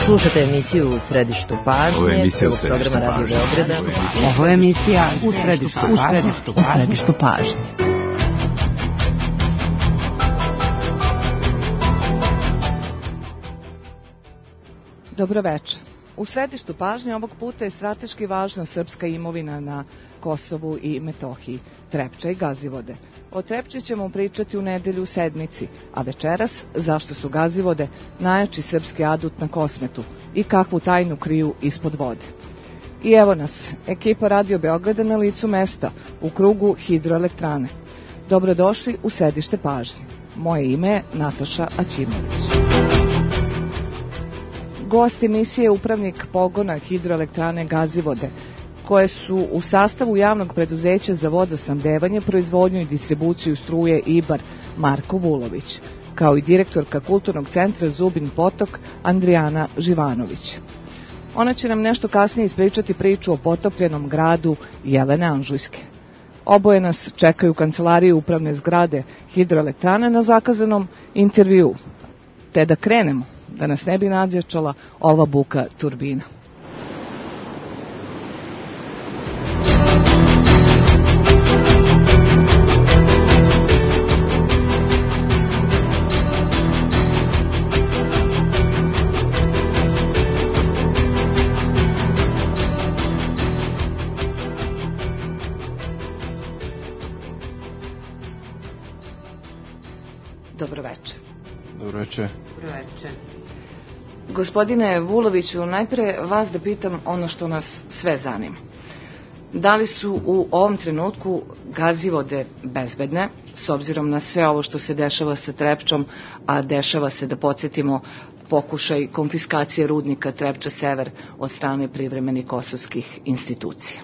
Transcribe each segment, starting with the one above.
Slušate emisiju U središtu pažnje, prvog programa Radio Beograda. Ovo je emisija U središtu pažnje. Dobro večer. U središtu pažnje ovog puta je strateški važna srpska imovina na Kosovu i Metohiji, Trepča i Gazivode. O Trepči ćemo pričati u nedelju u sedmici, a večeras zašto su Gazivode najjači srpski adut na Kosmetu i kakvu tajnu kriju ispod vode. I evo nas, ekipa Radio Beograda na licu mesta, u krugu hidroelektrane. Dobrodošli u središte pažnje. Moje ime je Nataša Aćimović. Gost emisije je upravnik pogona hidroelektrane Gazivode, koje su u sastavu javnog preduzeća za vodosnabdevanje, proizvodnju i distribuciju struje IBAR Marko Vulović, kao i direktorka Kulturnog centra Zubin Potok Andrijana Živanović. Ona će nam nešto kasnije ispričati priču o potopljenom gradu Jelene Anžujske. Oboje nas čekaju u kancelariji upravne zgrade hidroelektrane na zakazanom intervju. Te da krenemo, da nas ne bi nadjačala ova buka turbina. Dobro večer. Dobro večer. Dobro večer. Gospodine Vuloviću, najpre vas da pitam ono što nas sve zanima. Da li su u ovom trenutku Gazivode bezbedne, s obzirom na sve ovo što se dešava sa Trepčom, a dešava se, da podsjetimo, pokušaj konfiskacije rudnika Trepča Sever od strane privremenih kosovskih institucija?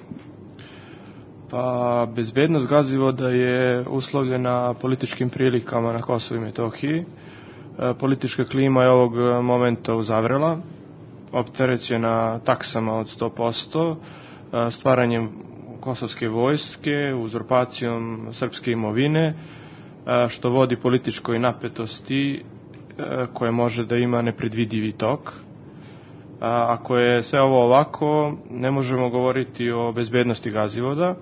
Pa, bezbednost Gazivoda je uslovljena političkim prilikama na Kosovu i Metohiji. Politička klima je ovog momenta uzavrela, opterećena taksama od 100%, stvaranjem kosovske vojske, uzurpacijom srpske imovine, što vodi političkoj napetosti koje može da ima nepredvidivi tok. Ako je sve ovo ovako, ne možemo govoriti o bezbednosti Gazivoda.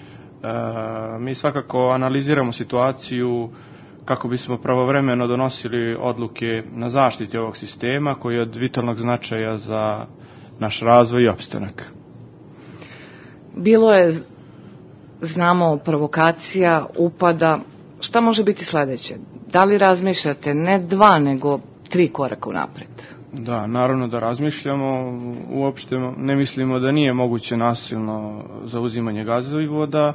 Mi svakako analiziramo situaciju kako bismo pravovremeno donosili odluke na zaštiti ovog sistema koji je od vitalnog značaja za naš razvoj i opstanak. Bilo je, znamo, provokacija, upada. Šta može biti sledeće? Da li razmišljate ne 2, nego 3 koraka unapred? Da, naravno da razmišljamo. Uopšte ne mislimo da nije moguće nasilno zauzimanje Gazivoda,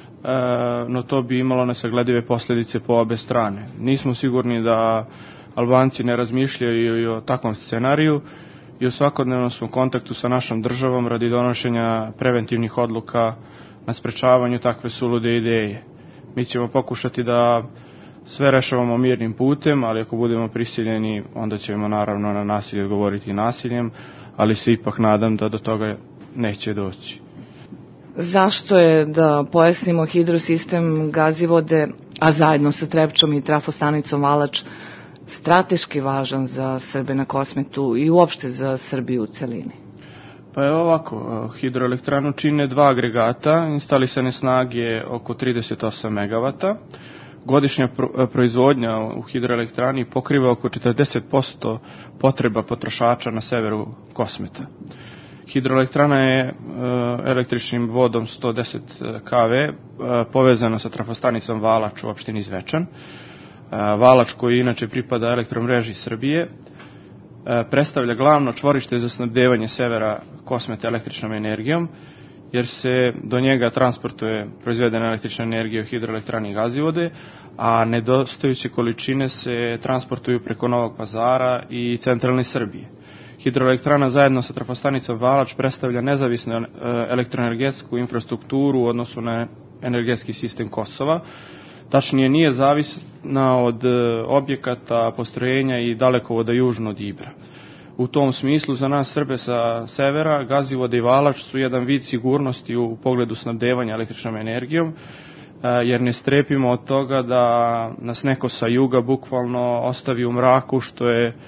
no to bi imalo nesagledive posljedice po obe strane. Nismo sigurni da Albanci ne razmišljaju i o takvom scenariju i u svakodnevnom smo kontaktu sa našom državom radi donošenja preventivnih odluka na sprečavanju takve sulude ideje. Mi ćemo pokušati da sve rešavamo mirnim putem, ali ako budemo prisiljeni, onda ćemo naravno na nasilje odgovoriti nasiljem, ali se ipak nadam da do toga neće doći. Zašto je, da pojasnimo, hidrosistem Gazivode, a zajedno sa Trepčom i trafostanicom Valač, strateški važan za Srbe na Kosmetu i uopšte za Srbiju u celini? Pa je ovako, hidroelektranu čine 2 agregata, instalisane snage oko 38 MW. Godišnja proizvodnja u hidroelektrani pokriva oko 40% potreba potrošača na severu Kosmeta. Hidroelektrana je električnim vodom 110 kV povezana sa trafostanicom Valač u opštini Zvečan. Valač, koji inače pripada elektromreži Srbije, predstavlja glavno čvorište za snabdevanje severa Kosmeta električnom energijom, jer se do njega transportuje proizvedena električna energija u hidroelektrani Gazivode, a nedostajuće količine se transportuju preko Novog Pazara i centralne Srbije. Hidroelektrana zajedno sa trafostanicom Valač predstavlja nezavisnu elektroenergetsku infrastrukturu u odnosu na energetski sistem Kosova. Tačnije, nije zavisna od objekata, postrojenja i dalekovoda južno od Ibra. U tom smislu, za nas Srbe sa severa, Gazivode i Valač su jedan vid sigurnosti u pogledu snabdevanja električnom energijom, jer ne strepimo od toga da nas neko sa juga bukvalno ostavi u mraku, što je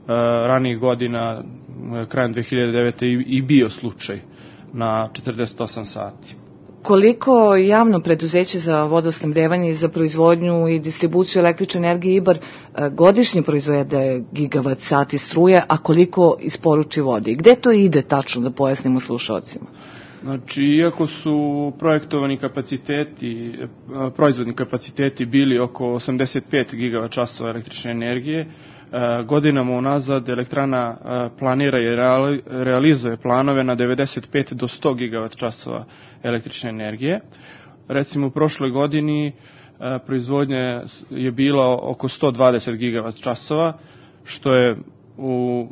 ranijih godina, krajem 2009. i bio slučaj na 48 sati. Koliko javno preduzeće za vodosnabdevanje i za proizvodnju i distribuciju električne energije IBAR godišnje proizvede gigavat sati struje, a koliko isporuči vode? I gde to ide tačno, da pojasnimo slušalcima? Znači, iako su projektovani kapaciteti, proizvodni kapaciteti bili oko 85 gigavat časova električne energije, godinama unazad elektrana planira i realizuje planove na 95 do 100 gigavat časova električne energije. Recimo u prošloj godini proizvodnja je bila oko 120 gigavat časova, što je u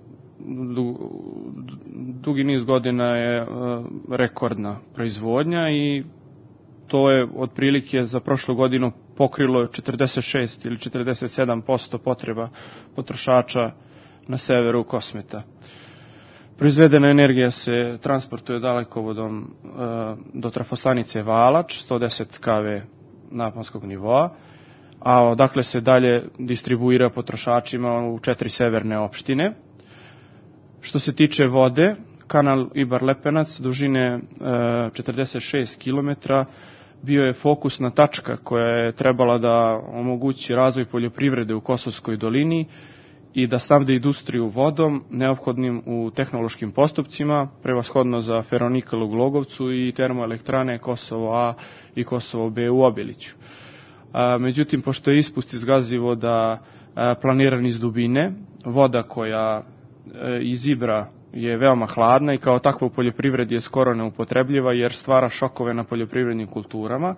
dugi niz godina je rekordna proizvodnja i to je otprilike za prošlu godinu pokrilo 46 ili 47% potreba potrošača na severu Kosmeta. Proizvedena energija se transportuje dalekovodom do trafostanice Valač, 110 kV naponskog nivoa, a odakle se dalje distribuira potrošačima u 4 severne opštine. Što se tiče vode, kanal Ibar-Lepenac dužine 46 km bio je fokusna tačka koja je trebala da omogući razvoj poljoprivrede u Kosovskoj dolini i da snabde industriju vodom neophodnim u tehnološkim postupcima, prevashodno za ferronikal u Glogovcu i termoelektrane Kosovo A i Kosovo B u Obiliću. Međutim, pošto je ispust iz gazivoda planiran iz dubine, voda koja iz Ibra je veoma hladna i kao takva u poljoprivredi je skoro neupotrebljiva jer stvara šokove na poljoprivrednim kulturama.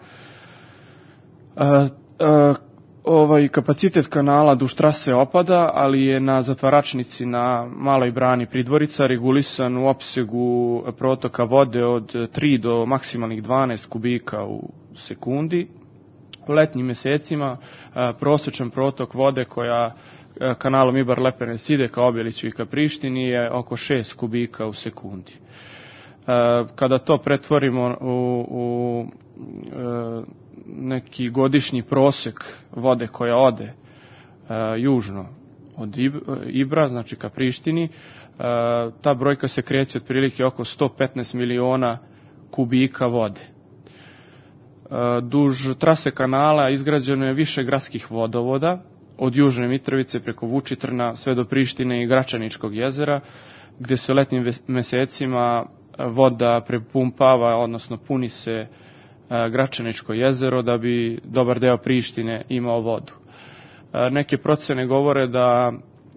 Kapacitet kanala duž trase opada, ali je na zatvaračnici na Maloj brani Pridvorica regulisan u opsegu protoka vode od 3 do maksimalnih 12 kubika u sekundi. U letnjim mesecima prosječan protok vode koja kanalom Ibar-Lepenac ide ka Obiliću i ka Prištini je oko 6 kubika u sekundi. Kada to pretvorimo u neki godišnji prosek vode koja ode južno od Ibra, znači ka Prištini, ta brojka se kreće otprilike oko 115 miliona kubika vode. Duž trase kanala izgrađeno je više gradskih vodovoda, od Južne Mitrovice preko Vučitrna sve do Prištine i Gračaničkog jezera, gde se u letnjim mesecima voda prepumpava, odnosno puni se Gračaničko jezero da bi dobar deo Prištine imao vodu. Neke procene govore da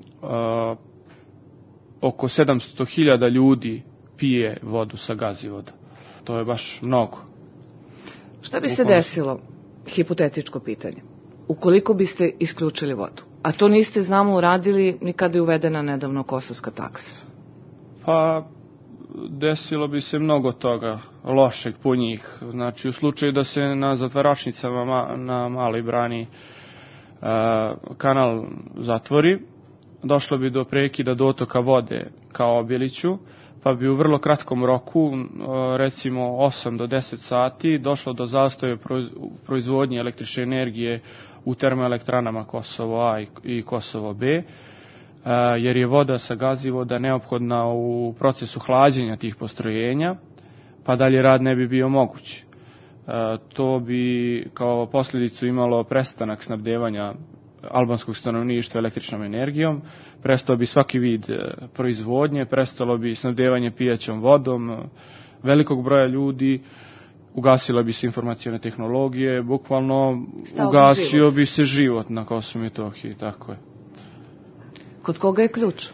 oko 700.000 ljudi pije vodu sa gazivoda. To je baš mnogo. Šta bi se desilo, hipotetičko pitanje, ukoliko biste isključili vodu? A to niste, znamo, uradili ni kada je uvedena nedavno kosovska taksa. Pa, desilo bi se mnogo toga lošeg po njih. Znači, u slučaju da se na zatvaračnicama na Maloj brani kanal zatvori, došlo bi do prekida dotoka vode ka Obiliću, pa bi u vrlo kratkom roku, recimo 8 do 10 sati, došlo do zastoja proizvodnje električne energije u termoelektranama Kosovo A i Kosovo B, jer je voda sa gazivoda neophodna u procesu hlađenja tih postrojenja, pa dalje rad ne bi bio moguć. To bi kao posljedicu imalo prestanak snabdevanja albanskog stanovništva električnom energijom, prestao bi svaki vid proizvodnje, prestalo bi snabdevanje pijaćom vodom velikog broja ljudi, ugasila bi se informacione tehnologije, bukvalno ugasio bi se život na Kosovu i Metohiji, tako je. Kod koga je ključ?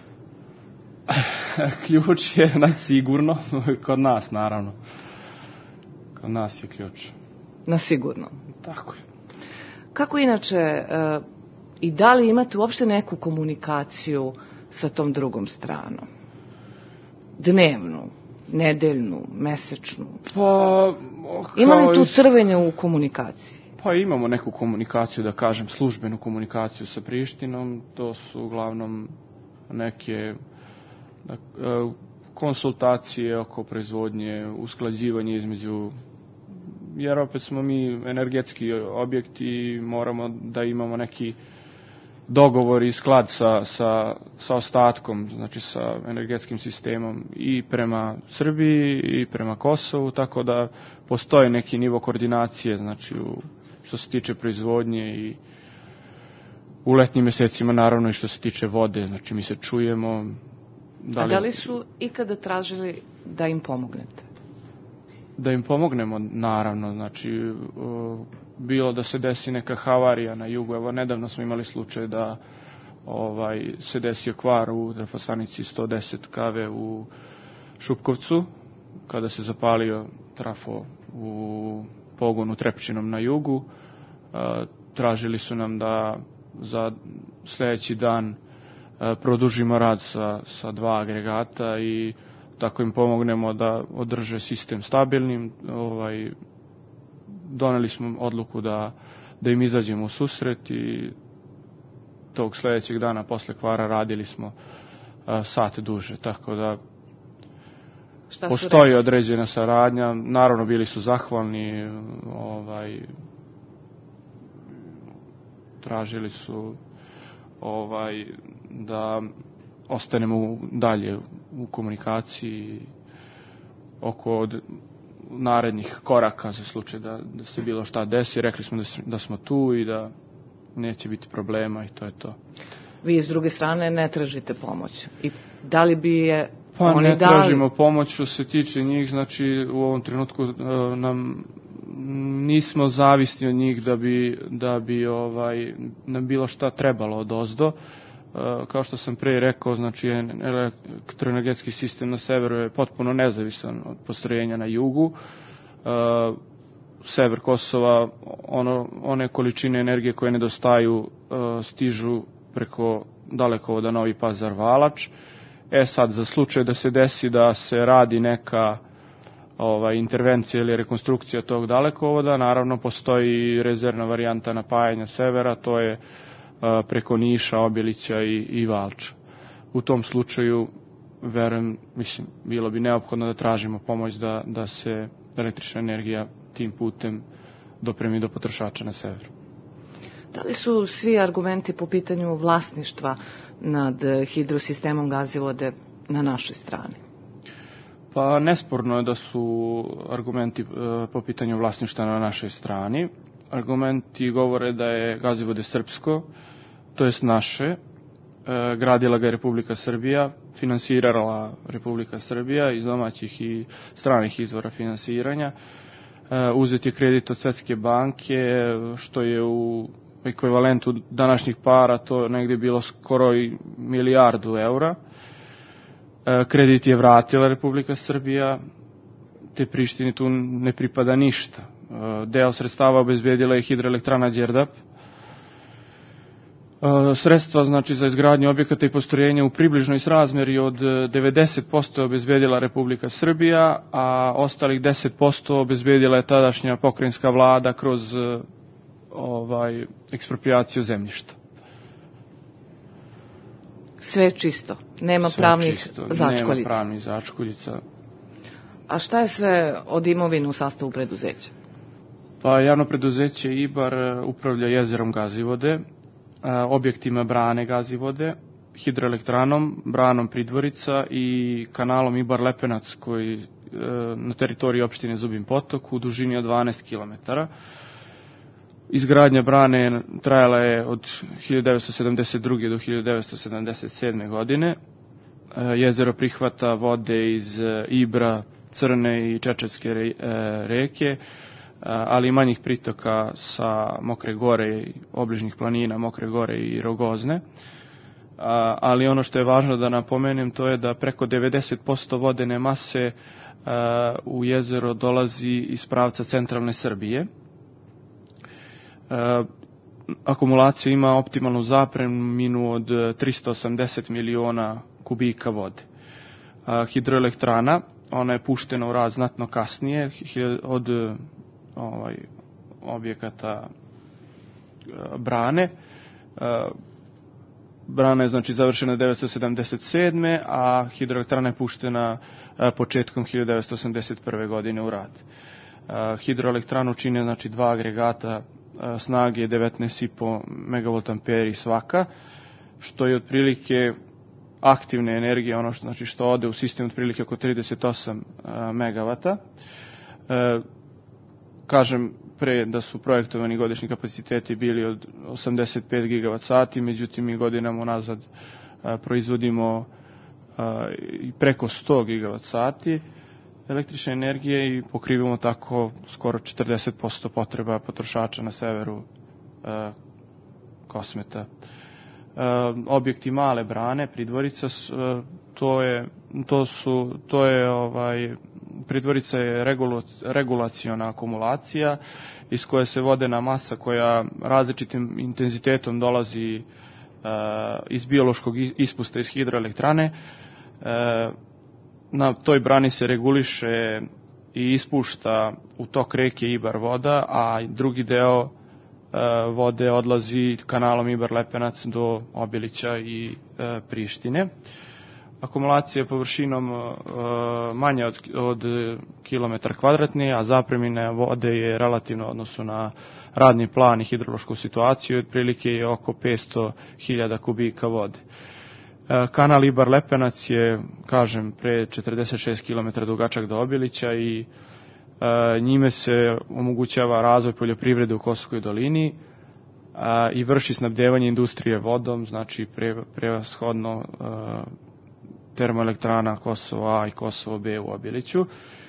Ključ je na sigurno, kod nas naravno. Kod nas je ključ. Na sigurno. Tako je. Kako inače, i da li imate uopšte neku komunikaciju sa tom drugom stranom? Dnevnu, nedeljnu, mesečnu? Pa, ima li tu crvenje u komunikaciji? Pa imamo neku komunikaciju, da kažem, službenu komunikaciju sa Prištinom. To su uglavnom neke konsultacije oko proizvodnje, usklađivanje između, jer opet smo mi energetski objekti i moramo da imamo neki dogovor i sklad sa ostatkom, znači sa energetskim sistemom i prema Srbiji i prema Kosovu, tako da postoji neki nivo koordinacije, znači što se tiče proizvodnje i u letnjim mjesecima naravno i što se tiče vode, znači mi se čujemo. Da li su ikada tražili da im pomognete? Da im pomognemo, naravno, znači bilo da se desi neka havarija na jugu, evo nedavno smo imali slučaj da se desio kvar u trafostanici 110 kV u Šupkovcu, kada se zapalio trafo u pogonu Trepčinom na jugu. Tražili su nam da za sljedeći dan produžimo rad sa 2 agregata i tako im pomognemo da održe sistem stabilnim. Doneli smo odluku da im izađemo u susret i tog sljedećeg dana posle kvara radili smo sat duže, tako da postoji određena saradnja. Naravno bili su zahvalni, tražili su da ostanemo dalje u komunikaciji oko narednih koraka za slučaj da se bilo šta desi. Rekli smo da smo tu i da neće biti problema i to je to. Vi s druge strane ne tražite pomoć. I da li bi je oni dali? Pa ne tražimo pomoć što se tiče njih, znači u ovom trenutku nismo zavisni od njih da bi nam bilo šta trebalo odozdo. Kao što sam prije rekao, znači elektroenergetski sistem na severu je potpuno nezavisan od postrojenja na jugu. Sever Kosova, one količine energije koje nedostaju stižu preko dalekovoda Novi Pazar-Valač. Sad, za slučaj da se desi da se radi neka intervencija ili rekonstrukcija tog dalekovoda, naravno postoji rezervna varijanta napajanja severa, to je preko Niša, Objelića i Valča. U tom slučaju, verujem, bilo bi neophodno da tražimo pomoć da se električna energija tim putem dopremi do potrošača na severu. Da li su svi argumenti po pitanju vlasništva nad hidrosistemom Gazivode na našoj strani? Pa nesporno je da su argumenti po pitanju vlasništva na našoj strani. Argumenti govore da je Gazivode srpsko, to jest naše, gradila ga je Republika Srbija, finansirala Republika Srbija iz domaćih i stranih izvora finansiranja. Uzet je kredit od Svetske banke, što je u ekvivalentu današnjih para to negdje bilo skoro i 1 milijardu eura. Kredit je vratila Republika Srbija, te Prištini tu ne pripada ništa. Deo sredstava obezbedila je hidroelektrana Đerdap. Sredstva, znači, za izgradnju objekata i postrojenja u približnoj srazmeri od 90% je obezbedila Republika Srbija, a ostalih 10% obezbedila je tadašnja pokrajinska vlada kroz eksproprijaciju zemljišta. Sve čisto, nema pravnih začkoljica. Nema pravnih začkoljica. A šta je sve od imovine u sastavu preduzeća? Pa javno preduzeće IBAR upravlja jezerom Gazivode, objektima brane Gazivode, hidroelektranom, branom Pridvorica i kanalom IBAR Lepenac koji na teritoriji opštine Zubin Potok u dužini od 12 km. Izgradnja brane trajala je od 1972. do 1977. godine. Jezero prihvata vode iz Ibra, Crne i Čečetske reke, ali i manjih pritoka sa Mokre Gore i obližnjih planina Mokre Gore i Rogozne. Ali ono što je važno da napomenem, to je da preko 90% vodene mase u jezero dolazi iz pravca centralne Srbije. Akumulacija ima optimalnu zapreminu od 380 miliona kubika vode. Hidroelektrana, ona je puštena u rad znatno kasnije od objekata brane. Brana je, znači, završena 1977. a hidroelektrana je puštena početkom 1981. godine u rad. Hidroelektranu čine, znači, 2 agregata snage 19,5 MVA svaka, što je otprilike aktivne energije, ono što ode u sistem otprilike oko 38 MW. Kažem pre da su projektovani godišnji kapaciteti bili od 85 GWh, međutim mi godinama unazad proizvodimo preko 100 GWh električne energije i pokrivamo tako skoro 40% potreba potrošača na severu Kosmeta. Objekti Male Brane, Pridvorica, Pridvorica je regulaciona akumulacija iz koje se vodena masa koja različitim intenzitetom dolazi iz biološkog ispusta iz hidroelektrane. Na toj brani se reguliše i ispušta u tok reke Ibar voda, a drugi deo vode odlazi kanalom Ibar-Lepenac do Obilića i Prištine. Akumulacija je površinom manja od kilometar kvadratni, a zapremine vode je relativno odnosu na radni plan i hidrološku situaciju, otprilike je oko 500.000 kubika vode. Kanal Ibar-Lepenac je, kažem, pre 46 km dugačak do Obilića i njime se omogućava razvoj poljoprivrede u Kosovskoj dolini i vrši snabdevanje industrije vodom, znači prevashodno termoelektrana Kosovo A i Kosovo B u Obiliću.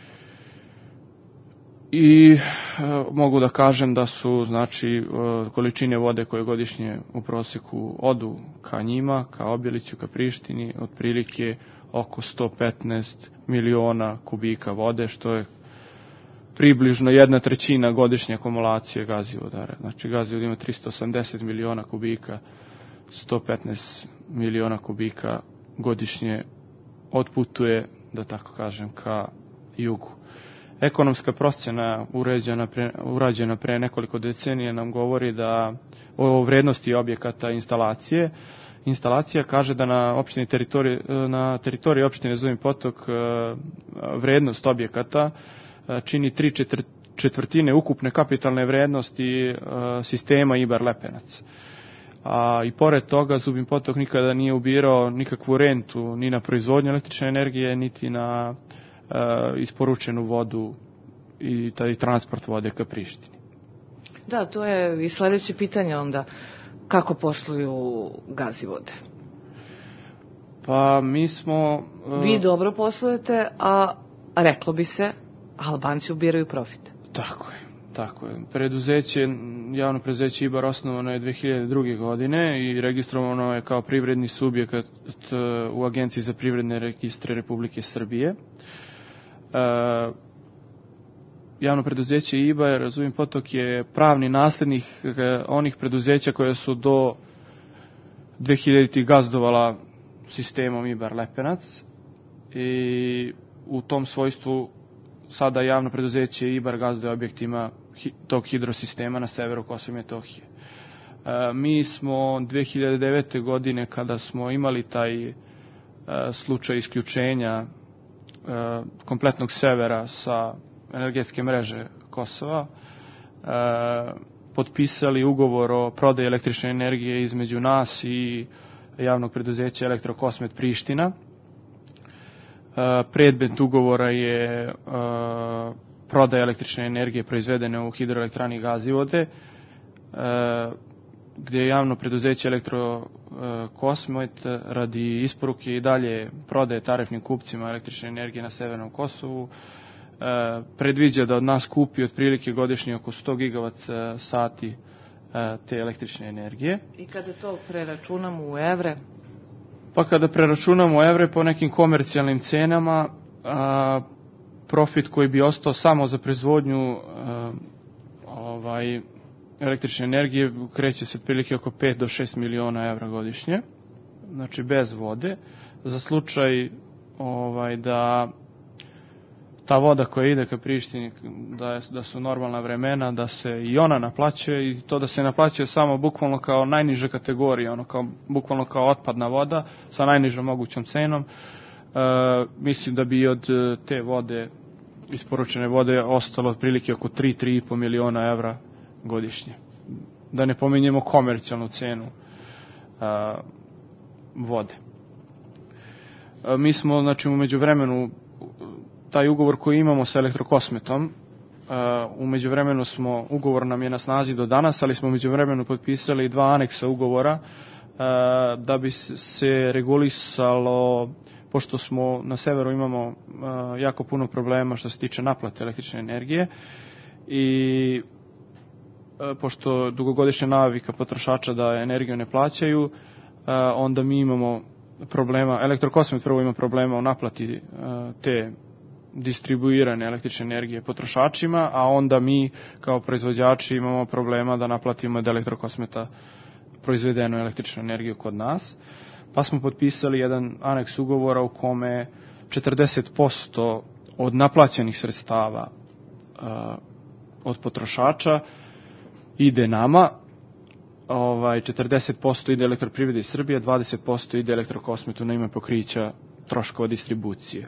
I mogu da kažem da su, znači, količine vode koje godišnje u proseku odu ka njima, ka Obiliću, ka Prištini, otprilike oko 115 miliona kubika vode, što je približno 1/3 godišnje akumulacije Gazivoda. Znači Gazivod ima 380 miliona kubika, 115 miliona kubika godišnje otputuje, da tako kažem, ka jugu. Ekonomska procjena urađena pre nekoliko decenija nam govori da o vrednosti objekata instalacije. Instalacija kaže da na teritoriji opštine Zubin Potok vrednost objekata čini 3/4 ukupne kapitalne vrednosti sistema Ibar-Lepenac. I pored toga Zubin Potok nikada nije ubirao nikakvu rentu ni na proizvodnju električne energije, niti na isporučenu vodu i taj transport vode ka Prištini. Da, to je i sledeće pitanje onda. Kako posluju Gazivode? Pa mi smo... Vi dobro poslujete, a reklo bi se, Albanci ubiraju profit. Tako je. Javno preduzeće Ibar osnovano je 2002. godine i registrovano je kao privredni subjekat u Agenciji za privredne registre Republike Srbije. Javno preduzeće Ibar, Zubin Potok, je pravni naslednik onih preduzeća koje su do 2000. gazdovala sistemom Ibar-Lepenac i u tom svojstvu sada javno preduzeće Ibar gazduje objektima tog hidrosistema na severu Kosova i Metohije. Mi smo 2009. godine, kada smo imali taj slučaj isključenja kompletnog severa sa energetske mreže Kosova, potpisali ugovor o prodaji električne energije između nas i javnog preduzeća Elektrokosmet Priština. Predmet ugovora je prodaja električne energije proizvedene u hidroelektrani Gazivode, gdje je javno preduzeće Elektrokosmet radi isporuke i dalje prodaje tarifnim kupcima električne energije na severnom Kosovu. Predviđa da od nas kupi otprilike godišnje oko 100 gigavat sati te električne energije. I kada to preračunamo u evre? Pa kada preračunamo u evre po nekim komercijalnim cenama, profit koji bi ostao samo za proizvodnju električne energije kreće se otprilike oko 5 do 6 miliona evra godišnje, znači bez vode, za slučaj da ta voda koja ide ka Prištini, da su normalna vremena, da se i ona naplaćuje, i to da se naplaćuje samo bukvalno kao najniža kategorija, bukvalno kao otpadna voda sa najnižom mogućom cenom. Mislim da bi od te vode, isporučene vode, ostalo otprilike oko 3-3,5 miliona evra godišnje. da ne pominjemo komercijalnu cenu vode. Mi smo, znači, u međuvremenu, taj ugovor koji imamo sa Elektrokosmetom, u međuvremenu ugovor nam je na snazi do danas, ali smo u međuvremenu potpisali 2 aneksa ugovora da bi se regulisalo, pošto smo na severu imamo jako puno problema što se tiče naplate električne energije i pošto dugogodišnja navika potrošača da energiju ne plaćaju, onda mi imamo problema, Elektrokosmet prvo ima problema u naplati te distribuirane električne energije potrošačima, a onda mi kao proizvođači imamo problema da naplatimo od Elektrokosmeta proizvedenu električnu energiju kod nas. Pa smo potpisali jedan aneks ugovora u kome 40% od naplaćenih sredstava od potrošača ide nama, 40% ide Elektroprivredi Srbije, 20% ide Elektrokosmetu na ime pokrića troškova distribucije.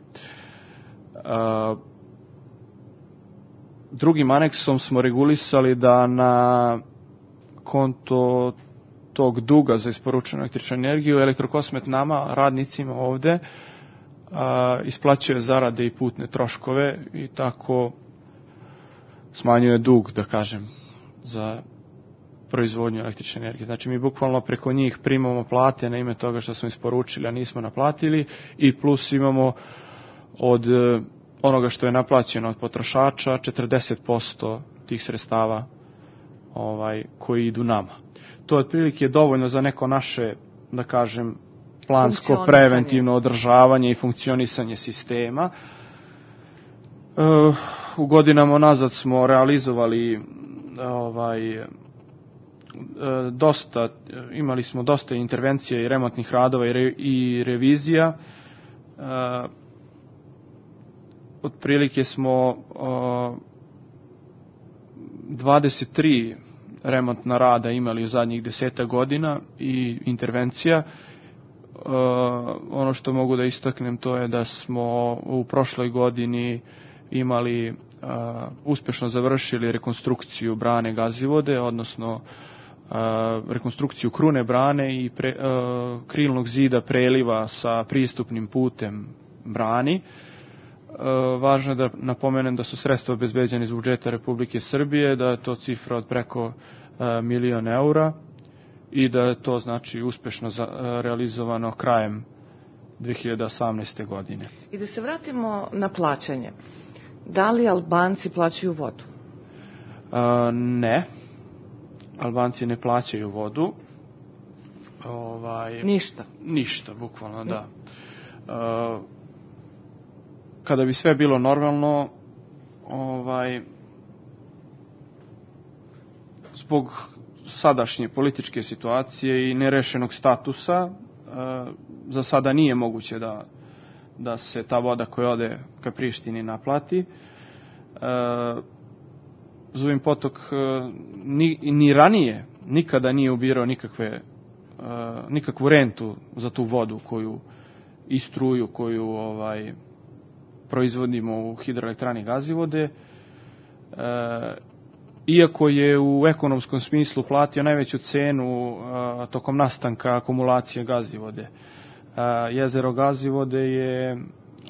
Drugim aneksom smo regulisali da na konto tog duga za isporučenu električnu energiju Elektrokosmet nama, radnicima ovde, isplaćuje zarade i putne troškove i tako smanjuje dug, da kažem, za proizvodnju električne energije. Znači mi bukvalno preko njih primamo plate na ime toga što smo isporučili, a nismo naplatili, i plus imamo od onoga što je naplaćeno od potrošača 40% tih sredstava koji idu nama. To je otprilike dovoljno za neko naše, da kažem, plansko preventivno održavanje i funkcionisanje sistema. U godinama nazad smo realizovali imali smo dosta intervencija i remontnih radova i revizija. Otprilike smo 23 remontna rada imali u zadnjih 10 godina i intervencija. Ono što mogu da istaknem to je da smo u prošloj godini imali uspešno završili rekonstrukciju brane Gazivode, odnosno rekonstrukciju krune brane i krilnog zida preliva sa pristupnim putem brani. Važno je da napomenem da su sredstva obezbeđena iz budžeta Republike Srbije, da je to cifra od preko 1 milion eura i da je to, znači, uspešno realizovano krajem 2018. godine. I da se vratimo na plaćanje. Da li Albanci plaćaju vodu? Ne. Albanci ne plaćaju vodu. Ništa? Ništa, bukvalno, da. Kada bi sve bilo normalno, zbog sadašnje političke situacije i nerešenog statusa, za sada nije moguće da se ta voda koja ode ka Prištini naplati. Zubin potok ni ranije nikada nije ubirao nikakvu rentu za tu vodu i struju koju proizvodimo u hidroelektrani Gazivode, iako je u ekonomskom smislu platio najveću cenu tokom nastanka akumulacije Gazivode. Jezero Gazivode je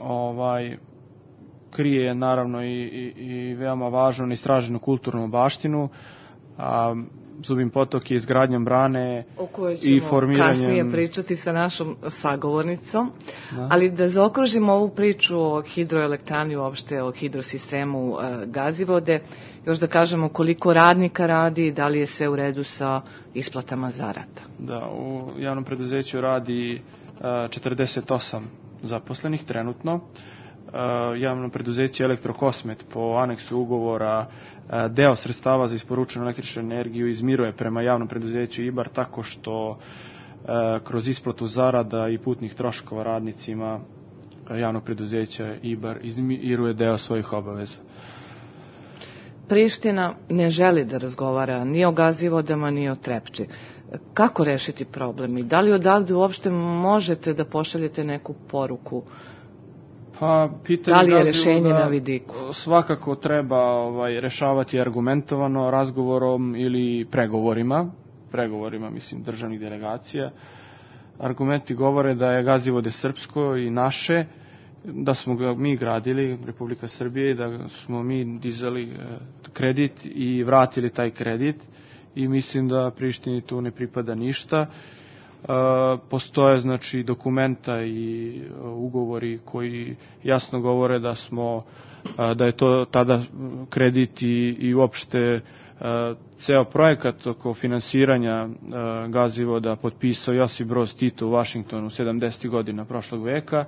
krije naravno i veoma važnu istraženu kulturnu baštinu, a Zubin potok je izgradnjom brane i formiranjem... O kojoj ćemo kasnije pričati sa našom sagovornicom, ali da zaokružimo ovu priču o hidroelektrani, uopšte o hidrosistemu Gazivode, još da kažemo koliko radnika radi, da li je sve u redu sa isplatama zarada. Da, u javnom preduzeću radi 48 zaposlenih trenutno. Javno preduzeće Elektrokosmet po aneksu ugovora deo sredstava za isporučenu električnu energiju izmiruje prema javnom preduzeću IBAR tako što kroz isplatu zarada i putnih troškova radnicima javnog preduzeća IBAR izmiruje deo svojih obaveza. Priština ne želi da razgovara ni o Gazivodama, ni o Trepči. Kako rešiti problem i da li odavde uopšte možete da pošaljete neku poruku Pa, da li je rešenje na vidiku? Svakako treba rešavati argumentovano, razgovorom ili pregovorima, mislim, državnih delegacija. Argumenti govore da je Gazivode srpsko i naše, da smo ga mi gradili, Republika Srbije, da smo mi dizali kredit i vratili taj kredit i mislim da Prištini tu ne pripada ništa. Postoje znači dokumenta i ugovori koji jasno govore da je to tada kredit i uopšte ceo projekat oko finansiranja Gazivoda potpisao Josip Broz Tito u Vašingtonu 70. godina prošlog veka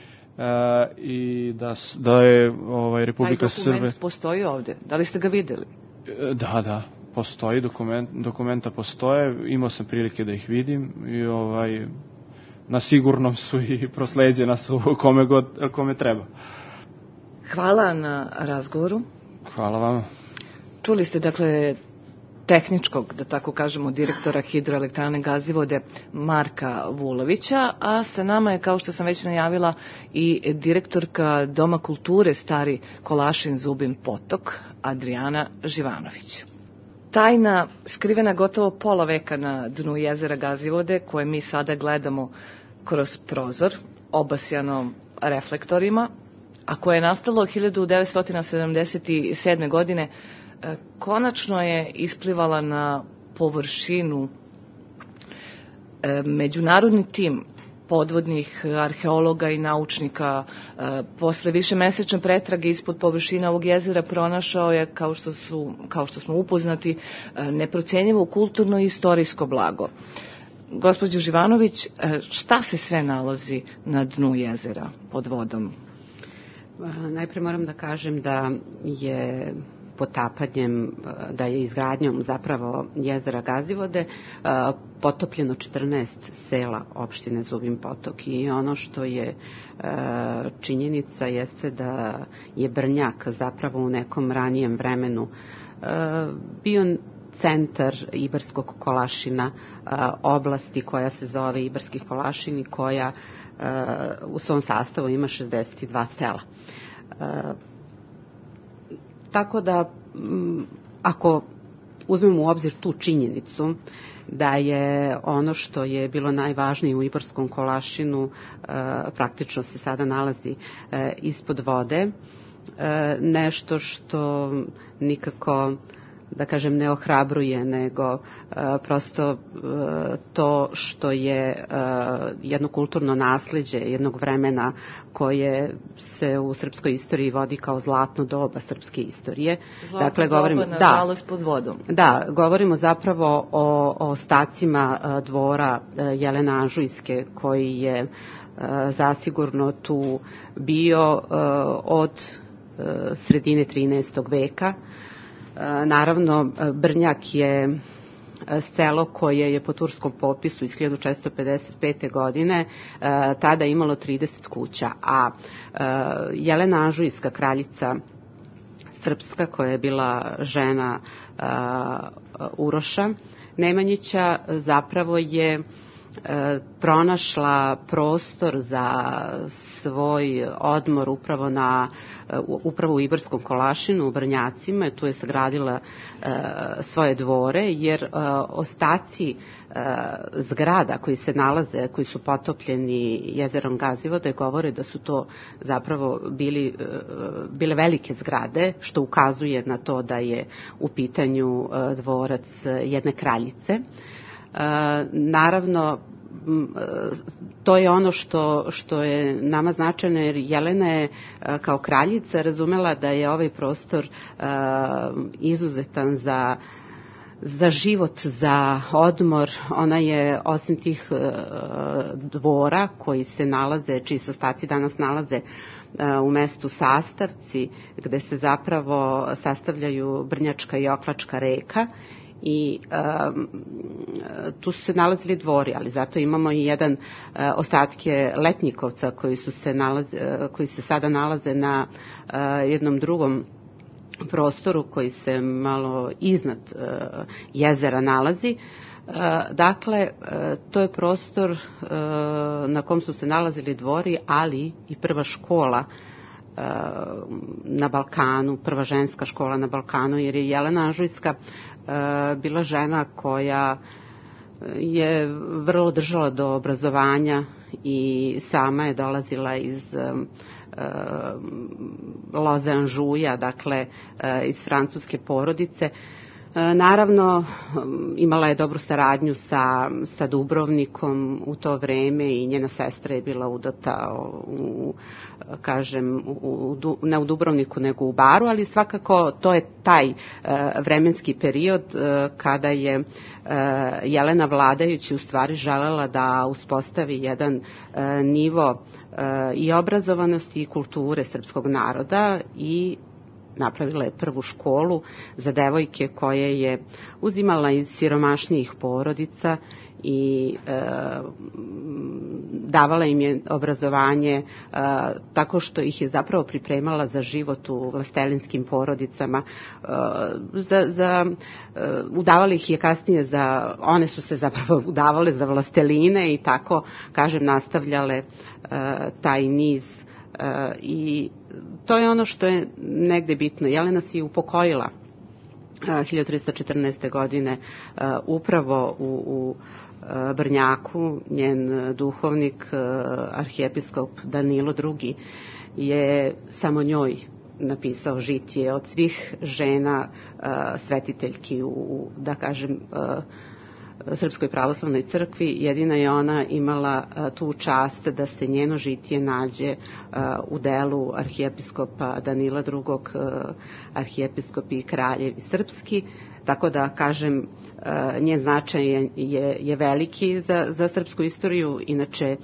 i da je Republika Srbije... Taj dokument postoji ovde, da li ste ga videli? Da. Postoji, dokumenta postoje, imao sam prilike da ih vidim i na sigurnom su i prosleđena su kome treba. Hvala na razgovoru. Hvala vama. Čuli ste, dakle, tehničkog, da tako kažemo, direktora hidroelektrane Gazivode Marka Vulovića, a sa nama je, kao što sam već najavila, i direktorka Doma kulture Stari Kolašin Zubin Potok, Adrijana Živanović. Tajna skrivena gotovo pola veka na dnu jezera Gazivode, koje mi sada gledamo kroz prozor, obasjano reflektorima, a koje je nastalo 1977. godine, konačno je isplivala na površinu. Međunarodni tim podvodnih arheologa i naučnika posle višemesečne pretrage ispod površina ovog jezera pronašao je, kao što smo upoznati, neprocenjivo kulturno i istorijsko blago. Gospođo Živanović, šta se sve nalazi na dnu jezera pod vodom? Najpre moram da kažem da je potapanjem, da je izgradnjom zapravo jezera Gazivode potopljeno 14 sela opštine Zubin Potok i ono što je činjenica jeste da je Brnjak zapravo u nekom ranijem vremenu bio centar Ibarskog Kolašina, oblasti koja se zove Ibarski Kolašin i koja u svom sastavu ima 62 sela. Tako da, ako uzmemo u obzir tu činjenicu da je ono što je bilo najvažnije u Ibarskom Kolašinu praktično se sada nalazi ispod vode, nešto što nikako, da kažem, ne ohrabruje, nego prosto to što je jedno kulturno nasleđe jednog vremena koje se u srpskoj istoriji vodi kao zlatno doba srpske istorije. Zlatno doba, nažalost, pod vodom. Da, govorimo zapravo o ostacima dvora Jelene Anžujske, koji je zasigurno tu bio od sredine 13. veka. Naravno, Brnjak je selo koje je po turskom popisu iz 1455. godine tada imalo 30 kuća, a Jelena Anžujska, kraljica srpska, koja je bila žena Uroša Nemanjića, zapravo je pronašla prostor za svoj odmor upravo u Ibarskom Kolašinu, u Brnjacima. Tu je sagradila svoje dvore, jer ostaci zgrada koji su potopljeni jezerom Gazivode govore da su to zapravo bile velike zgrade, što ukazuje na to da je u pitanju dvorac jedne kraljice. Naravno, to je ono što je nama značajno, jer Jelena je kao kraljica razumela da je ovaj prostor izuzetan za život, za odmor. Ona je, osim tih dvora koji se nalaze, čiji se ostaci danas nalaze u mestu Sastavci, gde se zapravo sastavljaju Brnjačka i Oklačka reka, i tu su se nalazili dvori, ali zato imamo i jedan ostatke Letnjikovca koji se sada nalaze na jednom drugom prostoru koji se malo iznad jezera nalazi. Dakle, to je prostor na kom su se nalazili dvori, ali i prva škola na Balkanu, prva ženska škola na Balkanu, jer je Jelena Anžujska bila žena koja je vrlo držala do obrazovanja i sama je dolazila iz loze Anžuja, dakle iz francuske porodice. Naravno, imala je dobru saradnju sa Dubrovnikom u to vreme i njena sestra je bila udata ne u Dubrovniku nego u Baru, ali svakako to je taj vremenski period kada je Jelena vladajući u stvari želela da uspostavi jedan nivo i obrazovanosti i kulture srpskog naroda i napravila je prvu školu za devojke koje je uzimala iz siromašnijih porodica i davala im je obrazovanje tako što ih je zapravo pripremala za život u vlastelinskim porodicama. Udavali ih je kasnije one su se zapravo udavale za vlasteline i tako, kažem, nastavljale taj niz i to je ono što je negde bitno. Jelena se je upokojila 1314. godine upravo u Brnjaku. Njen duhovnik, arhijepiskop Danilo II. Je samo njoj napisao žitije od svih žena svetiteljki u, da kažem, Srpskoj pravoslavnoj crkvi. Jedina je ona imala tu čast da se njeno žitije nađe u delu arhijepiskopa Danila II. Arhijepiskopi i kraljevi srpski, tako da kažem njen značaj je veliki za srpsku istoriju. Inače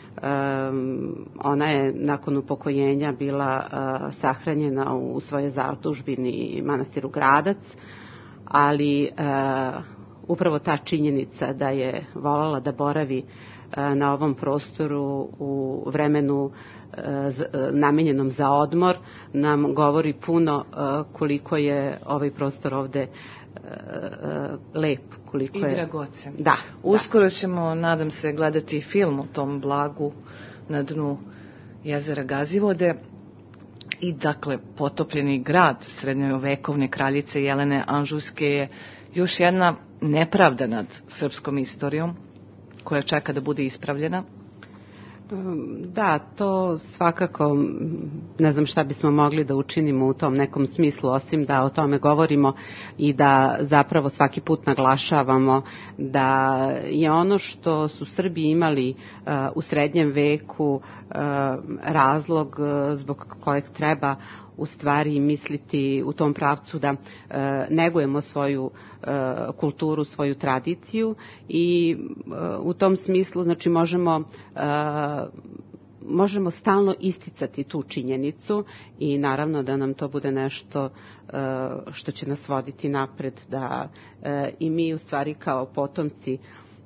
ona je nakon upokojenja bila sahranjena u svojoj zadužbini manastiru Gradac, ali upravo ta činjenica da je voljela da boravi na ovom prostoru u vremenu namenjenom za odmor nam govori puno koliko je ovaj prostor ovde lep, koliko je... I dragocen. Da. Uskoro ćemo, nadam se, gledati film o tom blagu na dnu jezera Gazivode. I dakle, potopljeni grad srednjovekovne kraljice Jelene Anžujske je još jedna nepravda nad srpskom istorijom koja čeka da bude ispravljena. Da, to svakako ne znam šta bismo mogli da učinimo u tom nekom smislu, osim da o tome govorimo i da zapravo svaki put naglašavamo da je ono što su Srbi imali u srednjem veku razlog zbog kojeg treba u stvari misliti u tom pravcu da negujemo svoju kulturu, svoju tradiciju i u tom smislu znači možemo stalno isticati tu činjenicu i naravno da nam to bude nešto što će nas voditi napred, da i mi u stvari kao potomci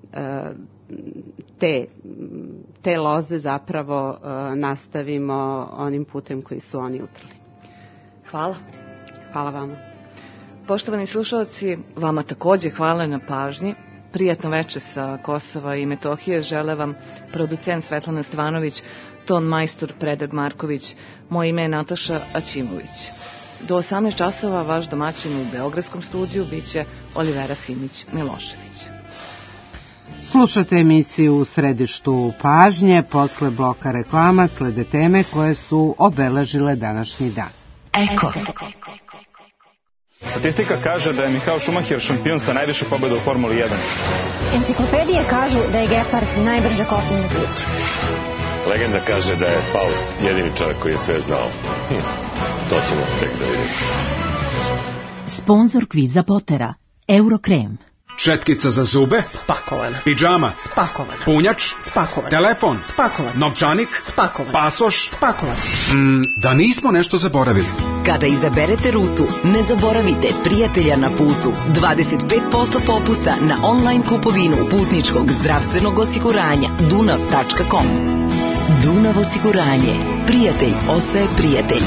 te loze zapravo nastavimo onim putem koji su oni utrli. Hvala. Hvala vama. Poštovani slušalci, vama takođe hvala na pažnji. Prijatno veče sa Kosova i Metohije žele vam producent Svetlana Stvanović, ton majstor Predrag Marković, moje ime je Nataša Aćimović. Do 18 časova vaš domaćin u Beogradskom studiju biće Olivera Simić-Milošević. Slušate emisiju U središtu pažnje, posle bloka reklama slede teme koje su obeležile današnji dan. Eko. Statistika kaže da je Michael Schumacher šampion sa najviše pobjeda u Formuli 1. Enciklopedije kažu da je gepard najbrže kopneno biće. Legenda kaže da je Faust jedini čovjek koji je sve znao. To ćemo tek da vidimo. Sponzor kviza Potera, Eurokrem. Šetkica za zube? Spakovana. Pidžama? Spakovana. Punjač? Spakovan. Telefon? Spakovan. Novčanik? Spakovan. Pasoš? Spakovan. Da nismo nešto zaboravili. Kada izaberete rutu, ne zaboravite prijatelja na putu. 25% popusta na online kupovinu putničkog zdravstvenog osiguranja dunav.com. Dunav osiguranje. Prijatelj ostaje prijatelj.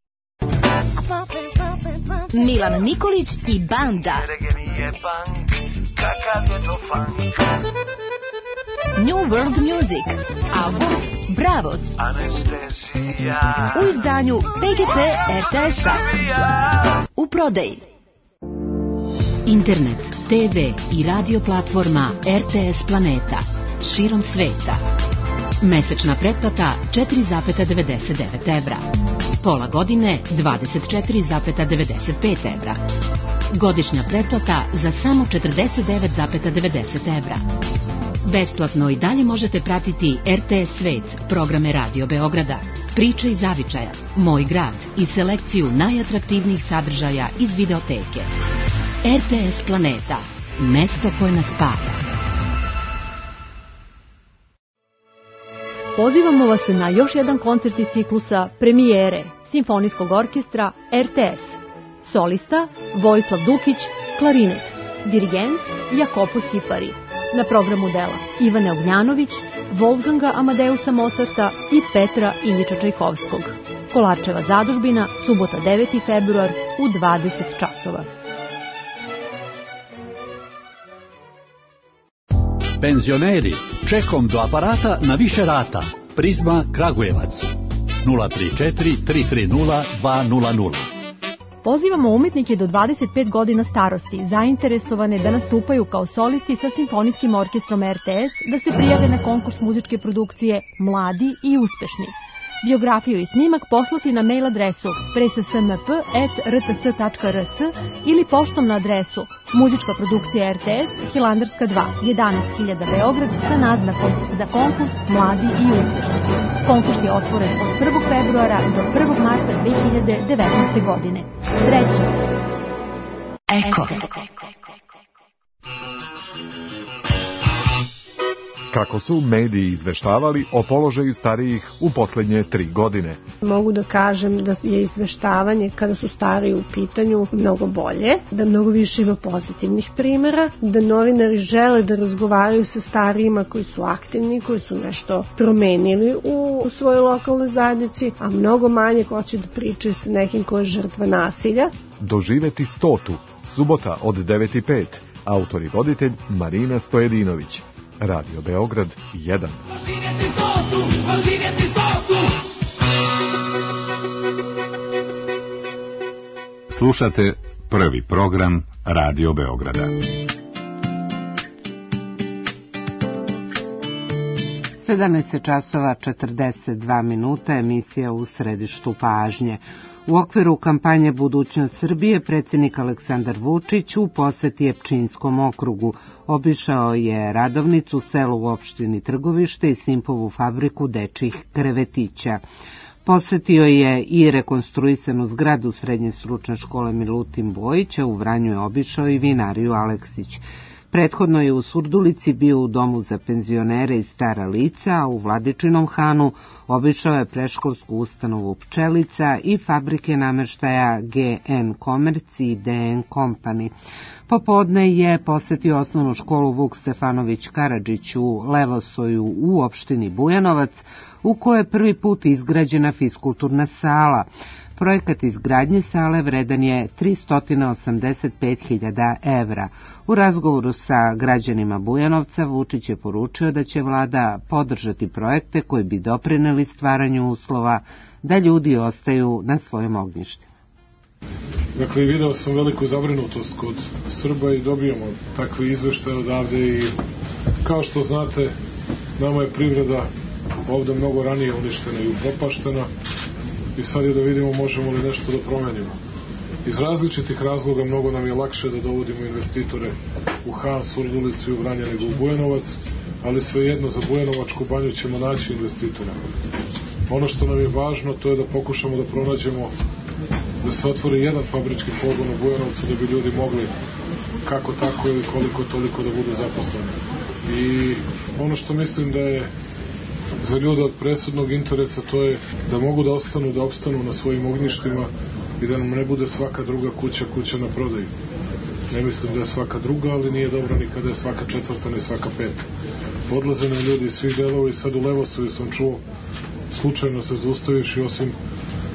Milan Nikolić i banda. kakav je to funk. New World Music, album Bravos, Anestezija, u izdanju PGP RTS-a, u prodaji. Internet, TV i radio platforma RTS Planeta, širom sveta. Mesečna pretplata 4,99 evra. Pola godine 24,95 evra. Godišnja pretplata za samo 49,90 evra. Besplatno i dalje možete pratiti RTS Svet, programe Radio Beograda, Priče iz zavičaja, Moj grad i selekciju najatraktivnijih sadržaja iz videoteke. RTS Planeta, mesto koje nas spaja. Pozivamo vas na još jedan koncert iz ciklusa Premijere Simfonijskog orkestra RTS. Solista Vojislav Dukić, klarinet. Dirigent Jakopo Sipari. Na programu dela Ivane Ognjanović, Wolfganga Amadeusa Mozarta i Petra Iljiča Čajkovskog. Kolarčeva zadužbina, subota 9. februar u 20 časova. Penzioneri, čekom do aparata na više rata. Prizma Kragujevac 034 330 200. Pozivamo umetnike do 25 godina starosti, zainteresovane da nastupaju kao solisti sa Simfonijskim orkestrom RTS, da se prijave na konkurs muzičke produkcije Mladi i uspešni. Biografiju i snimak poslati na mail adresu prssmp@rts.rs ili poštom na adresu Muzička produkcija RTS, Hilandarska 2, 11.000 Beograd sa naznakom za konkurs Mladi i uspešni. Konkurs je otvoren od 1. februara do 1. marta 2019. godine. Srećno! Eko. Kako su mediji izveštavali o položaju starijih u poslednje 3 godine. Mogu da kažem da je izveštavanje kada su stariji u pitanju mnogo bolje, da mnogo više ima pozitivnih primjera, da novinari žele da razgovaraju sa starijima koji su aktivni, koji su nešto promenili u svojoj lokalnoj zajednici, a mnogo manje hoće da pričaju sa nekim ko je žrtva nasilja. Doživeti 100. Subota od 9:05. Autor i voditelj Marina Stojedinović. Radio Beograd 1. Slušate prvi program Radio Beograda. 17 časova 42 minuta, emisija u središtu pažnje. U okviru kampanje Budućnost Srbije predsjednik Aleksandar Vučić u poseti je Pčinjskom okrugu. Obišao je radovnicu, selo u opštini Trgovište i Simpovu fabriku dečjih krevetića. Posetio je i rekonstruisanu zgradu Srednje stručne škole Milutin Bojića, u Vranju je obišao i vinariju Aleksić. Prethodno je u Surdulici bio u domu za penzionere i stara lica, a u Vladičinom Hanu obišao je preškolsku ustanovu Pčelica i fabrike nameštaja GN Komerci i DN Company. Popodne je posetio osnovnu školu Vuk Stefanović Karadžić u Levosoju u opštini Bujanovac, u kojoj je prvi put izgrađena fiskulturna sala. Projekat izgradnje sale vredan je 385.000 evra. U razgovoru sa građanima Bujanovca Vučić je poručio da će vlada podržati projekte koji bi doprineli stvaranju uslova da ljudi ostaju na svojim ognjištima. Dakle, video sam veliku zabrinutost kod Srba i dobijamo takve izveštaje odavde i kao što znate, nama je privreda ovde mnogo ranije uništena i upropaštena. I sad je da vidimo možemo li nešto da promenimo. Iz različitih razloga mnogo nam je lakše da dovodimo investitore u Han, Surdulicu i u Vranje nego u Bujanovac, ali svejedno za Bujanovačku banju ćemo naći investitora. Ono što nam je važno to je da pokušamo da pronađemo da se otvori jedan fabrički pogon u Bujanovcu da bi ljudi mogli kako tako ili koliko toliko da budu zaposleni. I ono što mislim da je za ljude od presudnog interesa to je da mogu da ostanu, da opstanu na svojim ognjištima i da nam ne bude svaka druga kuća na prodaju. Ne mislim da je svaka druga, ali nije dobro ni kada je svaka četvrta ni svaka peta. Odlaze nam ljudi iz svih delova i sad u Levosoju sam čuo, slučajno se zaustavivši, osim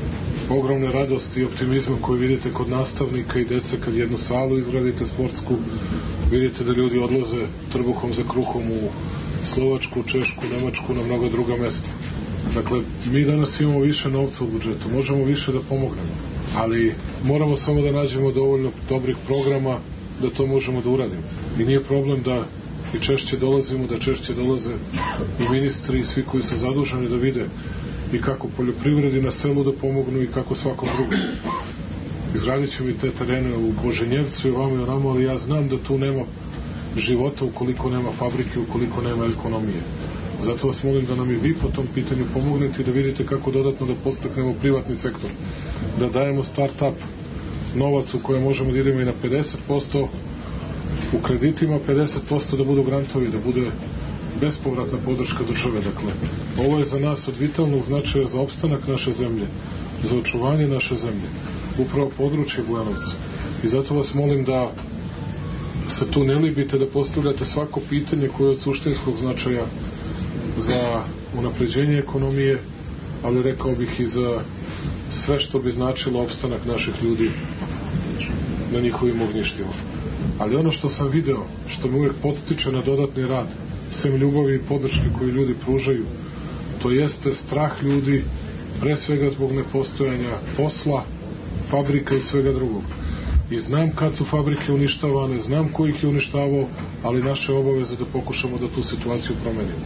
ogromne radosti i optimizma koji vidite kod nastavnika i dece kad jednu salu izgradite sportsku, vidite da ljudi odlaze trbuhom za kruhom u Slovačku, Češku, Nemačku, na mnoga druga mesta. Dakle, mi danas imamo više novca u budžetu, možemo više da pomognemo, ali moramo samo da nađemo dovoljno dobrih programa da to možemo da uradimo. I nije problem da i češće dolazimo, da češće dolaze i ministri i svi koji su zaduženi da vide i kako poljoprivredi na selu da pomognu i kako svakom drugom. Izradit ćemo i te terene u Boženjevcu i ovamo i onamo, ali ja znam da tu nema života ukoliko nema fabrike, ukoliko nema ekonomije. Zato vas molim da nam i vi po tom pitanju pomognete i da vidite kako dodatno da podstaknemo privatni sektor, da dajemo start-up novac u koje možemo da idemo i na 50% u kreditima, 50% da budu grantovi, da bude bespovratna podrška države. Dakle, ovo je za nas od vitalnog značaja za opstanak naše zemlje, za očuvanje naše zemlje, upravo područje Bujanovca. I zato vas molim da se tu ne libite, da postavljate svako pitanje koje je od suštinskog značaja za unapređenje ekonomije, ali rekao bih i za sve što bi značilo opstanak naših ljudi na njihovim ognjištima. Ali ono što sam video, što me uvijek podstiče na dodatni rad, sem ljubavi i podrške koju ljudi pružaju, to jeste strah ljudi, pre svega zbog nepostojanja posla, fabrika i svega drugog. I znam kad su fabrike uništavane, znam ko ih je uništavao, ali naše obaveze da pokušamo da tu situaciju promenimo.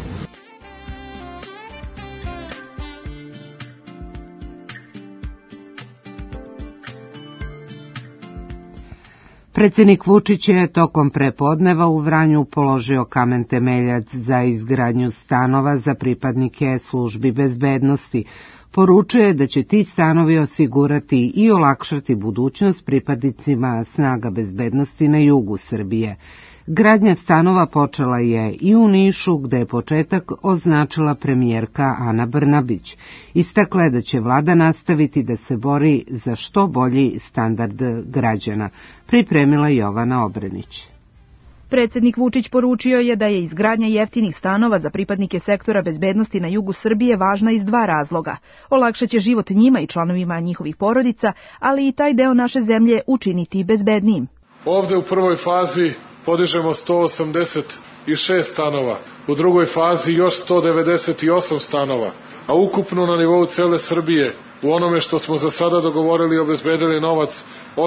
Predsjednik Vučić je tokom prepodneva u Vranju položio kamen temeljac za izgradnju stanova za pripadnike službi bezbednosti. Poručuje da će ti stanovi osigurati i olakšati budućnost pripadnicima snaga bezbednosti na jugu Srbije. Gradnja stanova počela je i u Nišu, gde je početak označila premijerka Ana Brnabić. Istakla je da će vlada nastaviti da se bori za što bolji standard građana. Pripremila Jovana Obrenić. Predsjednik Vučić poručio je da je izgradnja jeftinih stanova za pripadnike sektora bezbednosti na jugu Srbije važna iz dva razloga. Olakšaće život njima i članovima njihovih porodica, ali i taj deo naše zemlje učiniti bezbednijim. Ovde u prvoj fazi podižemo 186 stanova, u drugoj fazi još 198 stanova, a ukupno na nivou cele Srbije u onome što smo za sada dogovorili i obezbedili novac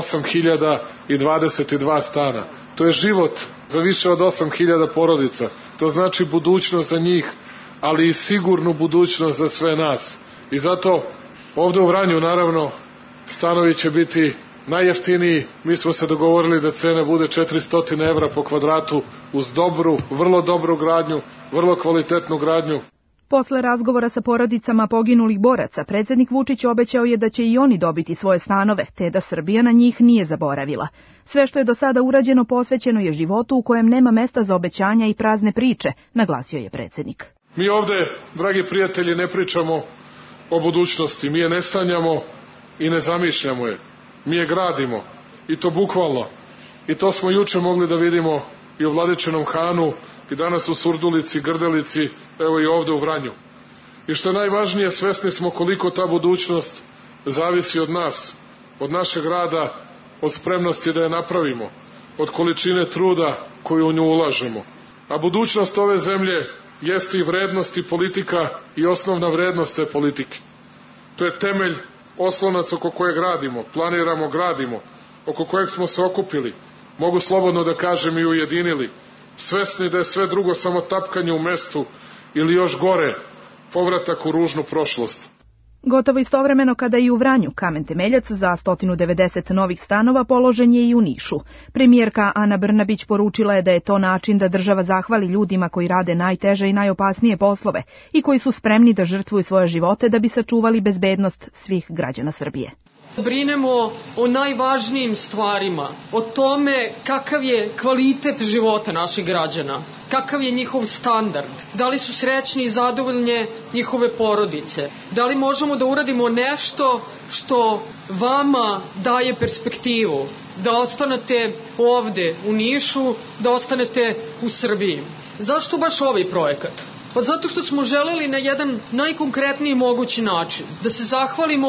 8022 stana. To je život za više od 8000 porodica. To znači budućnost za njih, ali i sigurnu budućnost za sve nas. I zato ovde u Vranju, naravno, stanovi će biti najjeftiniji. Mi smo se dogovorili da cena bude 400 evra po kvadratu uz dobru, vrlo dobru gradnju, vrlo kvalitetnu gradnju. Posle razgovora sa porodicama poginulih boraca, predsjednik Vučić obećao je da će i oni dobiti svoje stanove, te da Srbija na njih nije zaboravila. Sve što je do sada urađeno posvećeno je životu u kojem nema mesta za obećanja i prazne priče, naglasio je predsjednik. Mi ovde, dragi prijatelji, ne pričamo o budućnosti, mi je ne sanjamo i ne zamišljamo je. Mi je gradimo, i to bukvalno. I to smo juče mogli da vidimo i u Vladičinom Hanu, i danas u Surdulici, Grdelici, evo i ovde u Vranju. I što je najvažnije, svesni smo koliko ta budućnost zavisi od nas, od našeg rada, od spremnosti da je napravimo, od količine truda koju u nju ulažemo. A budućnost ove zemlje jeste i vrednost i politika i osnovna vrednost te politike. To je temelj, oslonac oko kojeg radimo, planiramo, gradimo, oko kojeg smo se okupili, mogu slobodno da kažem i ujedinili, svesni da je sve drugo samo tapkanje u mestu ili još gore, povratak u ružnu prošlost. Gotovo istovremeno kada i u Vranju kamen temeljac za 190 novih stanova položen je i u Nišu. Premijerka Ana Brnabić poručila je da je to način da država zahvali ljudima koji rade najteže i najopasnije poslove i koji su spremni da žrtvuju svoje živote da bi sačuvali bezbednost svih građana Srbije. Brinemo o najvažnijim stvarima, o tome kakav je kvalitet života naših građana, kakav je njihov standard, da li su srećni i zadovoljne njihove porodice, da li možemo da uradimo nešto što vama daje perspektivu, da ostanete ovde u Nišu, da ostanete u Srbiji. Zašto baš ovaj projekat? Pa zato što smo želeli na jedan najkonkretniji mogući način da se zahvalimo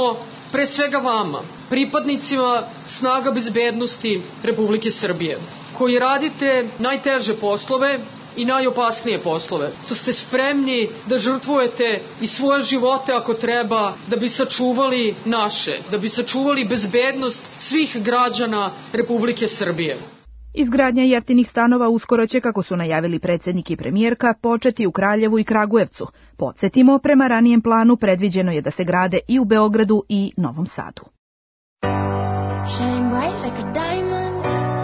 pre svega vama, pripadnicima snaga bezbednosti Republike Srbije, koji radite najteže poslove i najopasnije poslove. To ste spremni da žrtvujete i svoje živote ako treba da bi sačuvali naše, da bi sačuvali bezbednost svih građana Republike Srbije. Izgradnja jeftinih stanova uskoro će, kako su najavili predsjednik i premijerka, početi u Kraljevu i Kragujevcu. Podsjetimo, prema ranijem planu predviđeno je da se grade i u Beogradu i Novom Sadu. Shine bright like a diamond.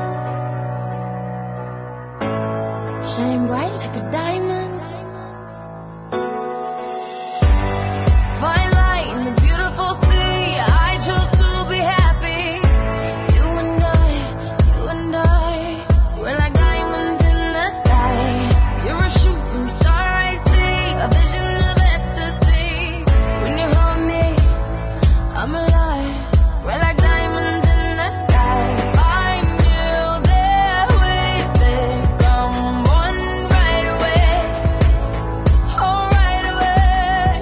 Shine bright like a diamond. Fine light in the beautiful sea. I chose to be happy. You and I, we're like diamonds in the sky. You're a shooting star I see, a vision of ecstasy. When you hold me, I'm alive. We're like diamonds in the sky. I knew that we'd become one right away. Oh, right away.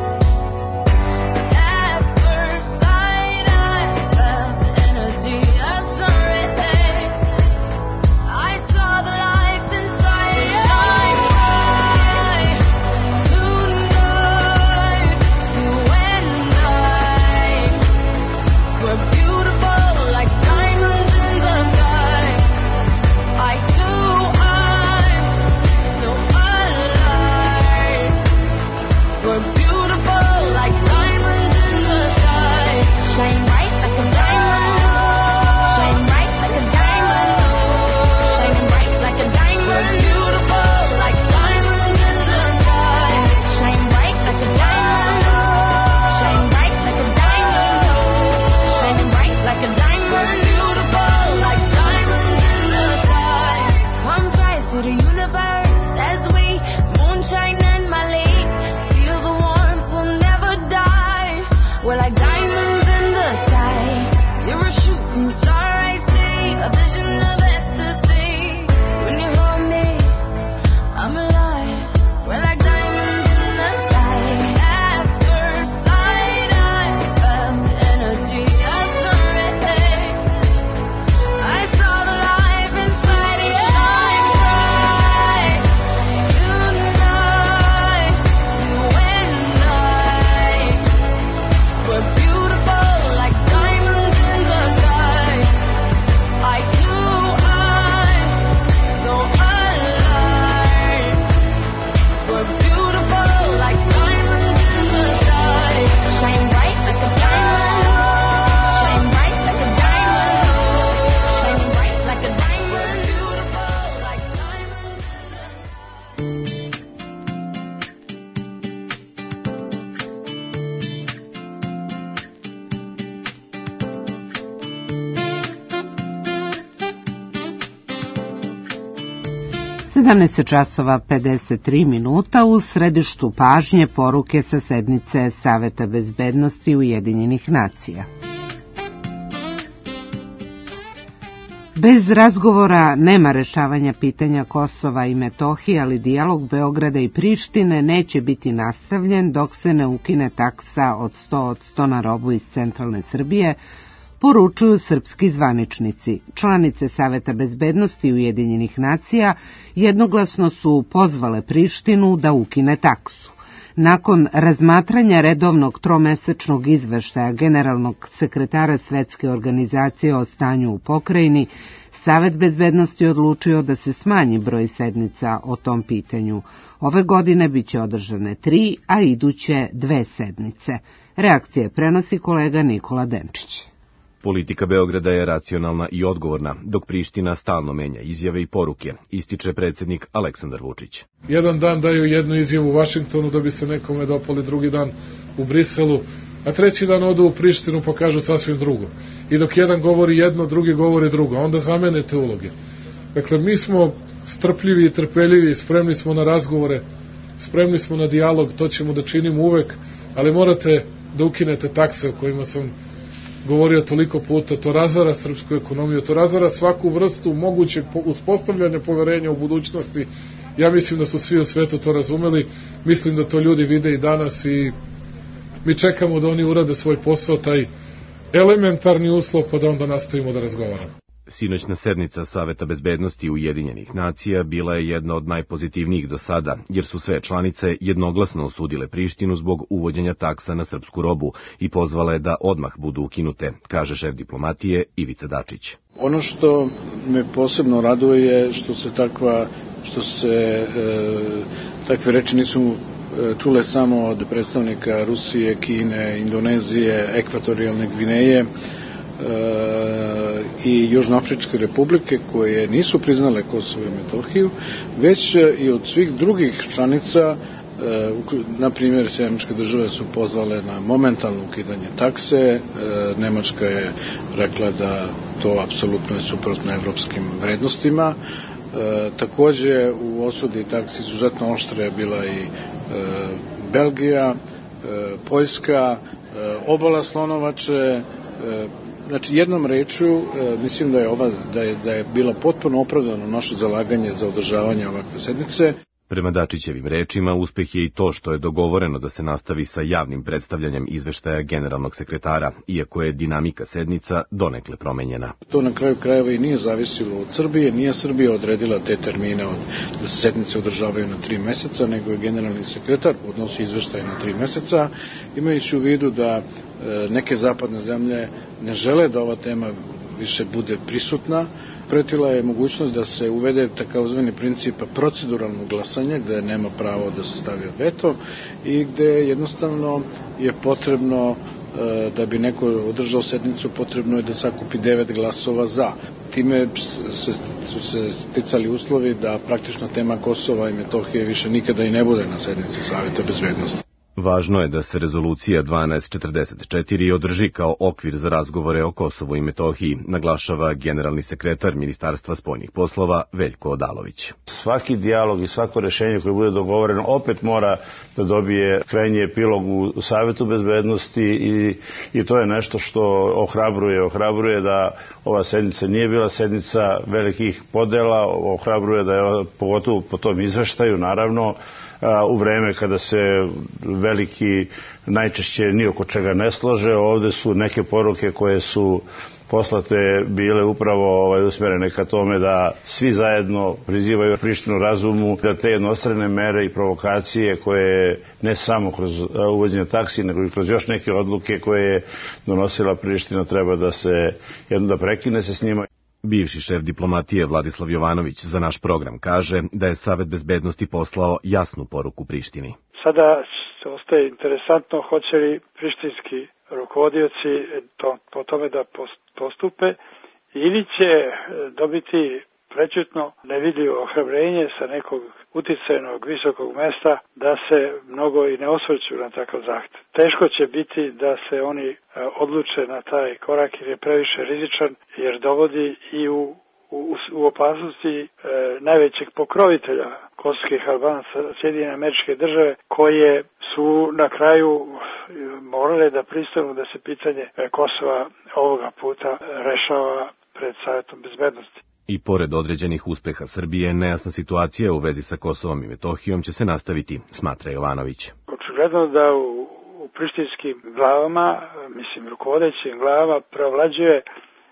At first sight, I felt the energy of sunrise. I saw the life inside you. Shine bright tonight. You and I, we're beautiful like diamonds in the sky. I too, I'm so alive. We're beautiful like diamonds in the sky. Shine bright like a diamond. Shine bright like a diamond. Shine bright like a diamond. We're beautiful like diamonds in the sky. Shine bright like a diamond. Shine bright like a diamond. Shining bright like a diamond. We're beautiful like diamonds in the sky. Palms rise to the universe as we moonshine and Mali. Feel the warmth, we'll never die. We're like diamonds in the sky. You're a shooting star I see, a vision of ecstasy. When you hold me, I'm alive. We're like diamonds in the sky. At first sight, I felt the energy of sunrise. I saw the life inside you. Shine bright tonight. You and I, we're beautiful like diamonds in the sky. I too, I'm so alive. We're beautiful like diamonds in the sky. Shine bright like a diamond. Shine bright like a diamond. Shine bright like a diamond. Beautiful like diamonds. Sedamnaest časova 53 minuta. U središtu pažnje poruke sa sednice Saveta bezbednosti Ujedinjenih nacija. Bez razgovora nema rešavanja pitanja Kosova i Metohije, ali dijalog Beograda i Prištine neće biti nastavljen dok se ne ukine taksa od 100% na robu iz centralne Srbije, poručuju srpski zvaničnici. Članice Saveta bezbednosti Ujedinjenih nacija jednoglasno su pozvale Prištinu da ukine taksu. Nakon razmatranja redovnog tromesečnog izveštaja generalnog sekretara Svetske organizacije o stanju u pokrajini, Savet bezbednosti odlučio da se smanji broj sednica o tom pitanju. Ove godine biće održane 3, a iduće 2 sednice. Reakcije prenosi kolega Nikola Denčić. Politika Beograda je racionalna i odgovorna, dok Priština stalno menja izjave i poruke, ističe predsjednik Aleksandar Vučić. Jedan dan daju jednu izjavu u Vašingtonu da bi se nekome dopali, drugi dan u Briselu, a treći dan odu u Prištinu pa kažu sasvim drugo. I dok jedan govori jedno, drugi govori drugo, onda zamene te uloge. Dakle, mi smo strpljivi i trpeljivi, spremni smo na razgovore, spremni smo na dijalog, to ćemo da činimo uvek, ali morate da ukinete takse o kojima sam govorio toliko puta. To razara srpsku ekonomiju, to razara svaku vrstu mogućeg uspostavljanja poverenja u budućnosti. Ja mislim da su svi u svetu to razumeli, mislim da to ljudi vide i danas i Mi čekamo da oni urade svoj posao, taj elementarni uslov, pa da onda nastavimo da razgovaramo. Sinoćna sednica Saveta bezbednosti Ujedinjenih nacija bila je jedna od najpozitivnijih do sada, jer su sve članice jednoglasno osudile Prištinu zbog uvođenja taksa na srpsku robu i pozvale da odmah budu ukinute, kaže šef diplomatije Ivica Dačić. Ono što me posebno raduje je što se takve reči nisu čule samo od predstavnika Rusije, Kine, Indonezije, Ekvatorijalne Gvineje i Južnoafričke republike, koje nisu priznale Kosovo i Metohiju, već i od svih drugih članica. Na primjer, Sjedinjene Države su pozvale na momentalno ukidanje takse, Nemačka je rekla da to apsolutno je suprotno evropskim vrednostima. Takođe u osudi taksi izuzetno oštre je bila i Belgija, Poljska, obala Slonovače. Znači, jednom rečju, mislim da je bilo potpuno opravdano naše zalaganje za održavanje ovakve sednice. Prema Dačićevim rečima, uspeh je i to što je dogovoreno da se nastavi sa javnim predstavljanjem izveštaja generalnog sekretara, iako je dinamika sednica donekle promenjena. To na kraju krajeva i nije zavisilo od Srbije, nije Srbija odredila te termine da se sednice održavaju na 3 meseca, nego je generalni sekretar podnosi izveštaj na 3 meseca, imajući u vidu da neke zapadne zemlje ne žele da ova tema više bude prisutna. Pretila je mogućnost da se uvede takozvani princip proceduralnog glasanja, gde nema pravo da se stavi veto i gde jednostavno je potrebno, da bi neko održao sednicu, potrebno je da sakupi 9 glasova za. Time su se sticali uslovi da praktično tema Kosova i Metohije više nikada i ne bude na sednici Saveta bezbednosti. Važno je da se rezolucija 1244 održi kao okvir za razgovore o Kosovu i Metohiji, naglašava generalni sekretar Ministarstva spoljnih poslova Veljko Odalović. Svaki dijalog i svako rešenje koje bude dogovoreno opet mora da dobije krajnji epilog u Savetu bezbednosti i to je nešto što ohrabruje da ova sednica nije bila sednica velikih podela, ohrabruje da je, pogotovo po tom izveštaju, naravno, u vreme kada se veliki najčešće ni oko čega ne slože. Ovde su neke poruke koje su poslate bile upravo usmerene ka tome da svi zajedno prizivaju Prištinu razumu, da te jednostrane mere i provokacije koje ne samo kroz uvođenje taksi, nego i kroz još neke odluke koje je donosila Priština, treba da prekine se s njima. Bivši šef diplomatije Vladislav Jovanović za naš program kaže da je Savet bezbednosti poslao jasnu poruku Prištini. Sada ostaje interesantno hoće li prištinski rukovodioci po tome da postupe ili će dobiti prećutno nevidljivo ohrabrenje sa nekog uticajnog visokog mesta da se mnogo i ne osvrću na takav zahtev. Teško će biti da se oni odluče na taj korak jer je previše rizičan, jer dovodi i u opasnosti najvećeg pokrovitelja kosovskih Albanaca, Sjedinjene Američke Države, koje su na kraju morale da pristanu da se pitanje Kosova ovoga puta rešava pred Savetom bezbednosti. I pored određenih uspeha Srbije, nejasna situacija u vezi sa Kosovom i Metohijom će se nastaviti, smatra Jovanović. Očigledno da u prištinskim glavama, rukovodećim glavama, preovlađuje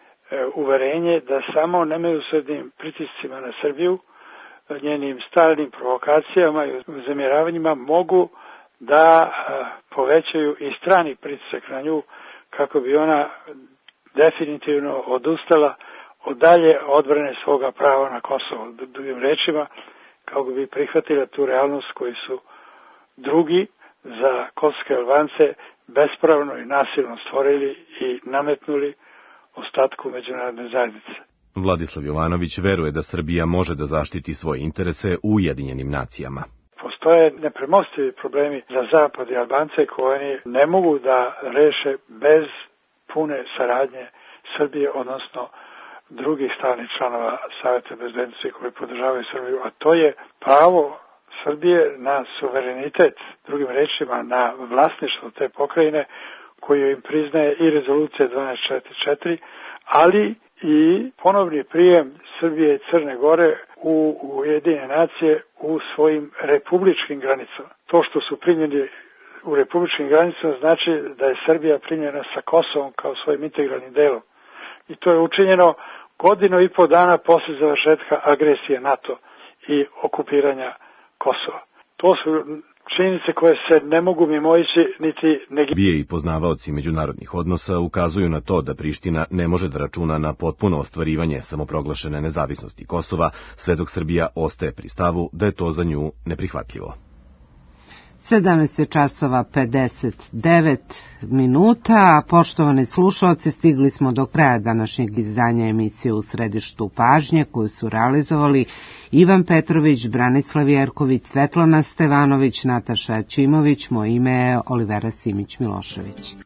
uverenje da samo nemilosrdnim pritiscima na Srbiju, njenim stalnim provokacijama i uznemiravanjima mogu da povećaju i strani pritisak na nju kako bi ona definitivno odustala od dalje odbrane svoga prava na Kosovo. Drugim rečima, kako bi prihvatila tu realnost koju su drugi za kosovske Albance bespravno i nasilno stvorili i nametnuli ostatku međunarodne zajednice. Vladislav Jovanović veruje da Srbija može da zaštiti svoje interese u Ujedinjenim nacijama. Postoje nepremostivi problemi za Zapad i Albance koje oni ne mogu da reše bez pune saradnje Srbije, odnosno drugih stalnih članova Saveta bezbednosti koji podržavaju Srbiju, a to je pravo Srbije na suverenitet, drugim rečima na vlasništvo te pokrajine koju im priznaje i rezolucija 1244, ali i ponovni prijem Srbije i Crne Gore u Ujedinjene nacije u svojim republičkim granicama. To što su primljeni u republičkim granicama znači da je Srbija primljena sa Kosovom kao svojim integralnim delom. I to je učinjeno godinu i po dana posle završetka agresije NATO i okupiranja Kosova. To su činjenice koje se ne mogu mimoići niti negirati. I poznavaoci međunarodnih odnosa ukazuju na to da Priština ne može da računa na potpuno ostvarivanje samoproglašene nezavisnosti Kosova, sve dok Srbija ostaje pri stavu da je to za nju neprihvatljivo. 17:59 minuta. Poštovani slušalci, stigli smo do kraja današnjeg izdanja emisije U središtu pažnje, koju su realizovali Ivan Petrović, Branislav Jerković, Svetlana Stevanović, Nataša Ćimović. Moje ime je Olivera Simić Milošević.